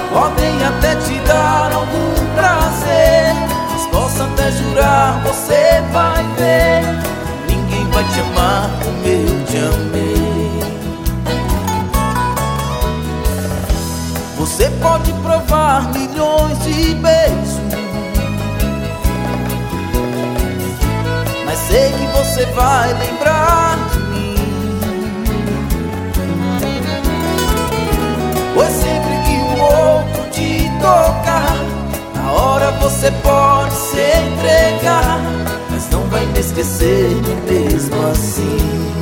podem até te dar algum prazer, mas posso até jurar, você vai ver, ninguém vai te amar como eu te amei. Você pode provar milhões de beijos, mas sei que você vai lembrar de mim, pois sempre que o outro te tocar, na hora você pode se entregar, mas não vai me esquecer mesmo assim.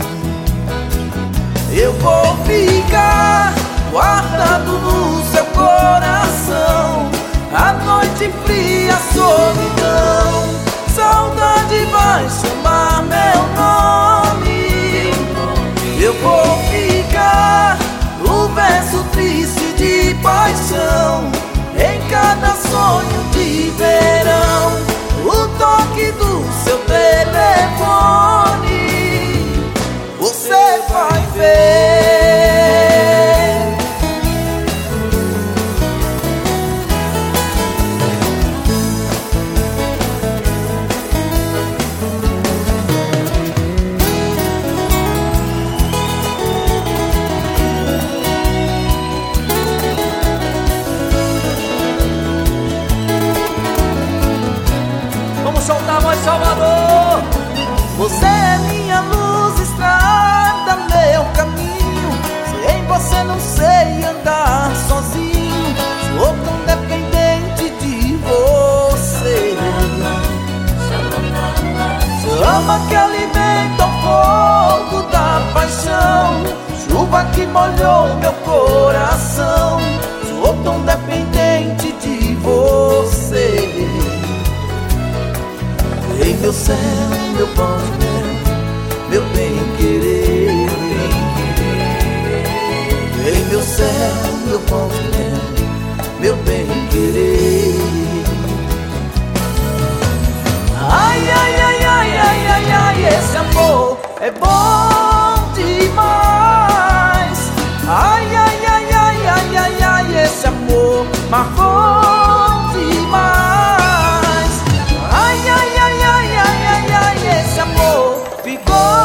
Eu vou ficar guardado no seu coração, a noite fria, a solidão, saudade vai chamar meu nome. Eu vou ficar no verso triste de paixão, em cada sonho de verão, o toque do seu telefone, você vai ver. Solta a voz, Salvador. Você é minha luz, estrada, meu caminho. Sem você não sei andar sozinho, sou tão dependente de você. Chama que alimenta o fogo da paixão, chuva que molhou meu coração, sou tão dependente de você. Em meu céu, meu pão de mel, meu bem-querer. Em meu céu, meu pão de mel, meu bem-querer. Ai, ai, ai, ai, ai, ai, ai, esse amor é bom demais. Ai, ai, ai, ai, ai, ai, ai, esse amor marcou demais. Ai, ai, ai, ai, ai, ai, ai, esse amor ficou